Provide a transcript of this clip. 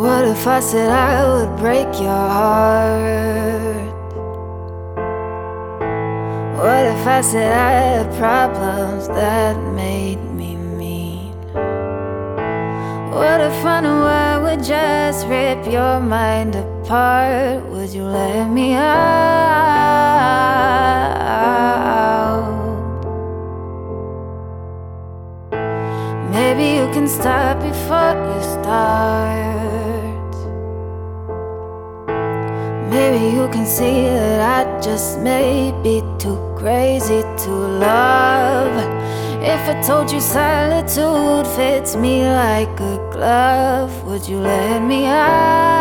What if I said I would break your heart? What if I said I had problems that made me mean? What if I knew I would just rip your mind apart? Would you let me out? Maybe you can stop before you start. Maybe you can see that I just may be too crazy to love. If I told you solitude fits me like a glove, would you let me out?